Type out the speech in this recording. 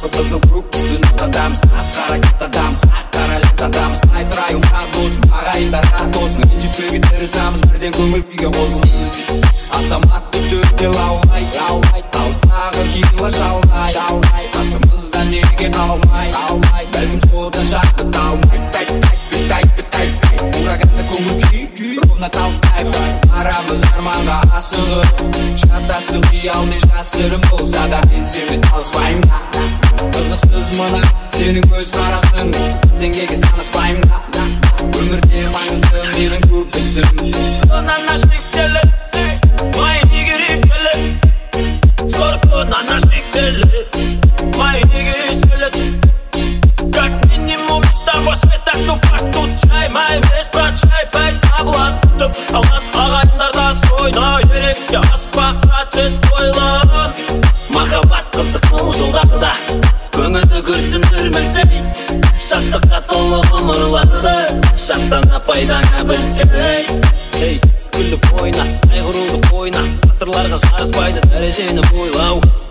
жасыл қызыл көк түсті нұрдадамыз қара каттадамыз қара лақтадамыз айтырайымға досым ағайындарға тосын ренжітпеуге тырысамыз бірден көңіл күйге қосылып автоматты түрде лаулай алыстағы кило шалғай қасымызда неге қалмай бәлкім сода шақты талмай ураганды көңіл күй ровно талқай арамыз арманға асығып шатасып қиялмен жасырын болса да мен сенімен алыспаймын қызықсыз мына сенің көз қарасың теңгеге санаспаймын өмірде маңызды менің көп ісім на наших целях мои нигери пели сорок на наших целях мои нигери селят как минимум с того света тупак тут чай май весь прочай пять таблат алат ағайындарда ойнай ерексе асықпа процент ойлан махаббат қызық бұл жылдарда көңілді күрсіндірмесей шаттыққа толы ғұмырларды шаттана пайдаңа білсей күліп ойна қайғыруды қойна батырларға жараспайды дәрежені бойлау